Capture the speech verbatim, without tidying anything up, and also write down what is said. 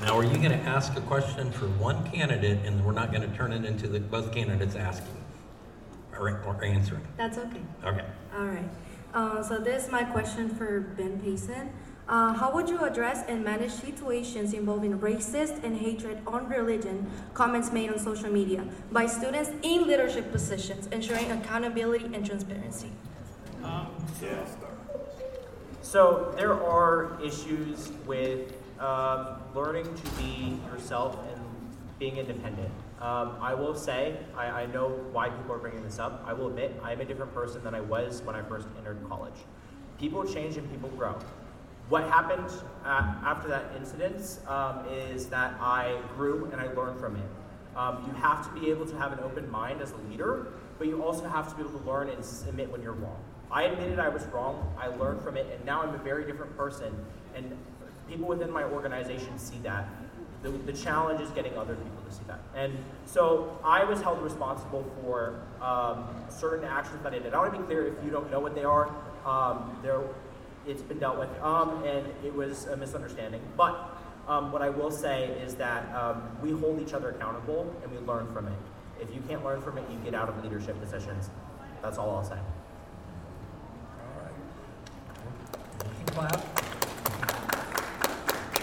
Now, are you going to ask a question for one candidate, and we're not going to turn it into the both candidates asking or, or answering? That's okay. Okay. All right. Uh, so this is my question for Ben Payson. Uh, how would you address and manage situations involving racist and hatred on religion comments made on social media by students in leadership positions, ensuring accountability and transparency? Um, Yeah. So there are issues with um, learning to be yourself and being independent. Um, I will say, I, I know why people are bringing this up. I will admit, I am a different person than I was when I first entered college. People change and people grow. What happened uh, after that incident um, is that I grew and I learned from it. Um, you have to be able to have an open mind as a leader, but you also have to be able to learn and admit when you're wrong. I admitted I was wrong, I learned from it, and now I'm a very different person, and people within my organization see that. The, the challenge is getting other people to see that. And so I was held responsible for um, certain actions that I did. I want to be clear, if you don't know what they are, um, there, it's been dealt with, um, and it was a misunderstanding. But um, what I will say is that um, we hold each other accountable, and we learn from it. If you can't learn from it, you get out of leadership positions. That's all I'll say. Clap.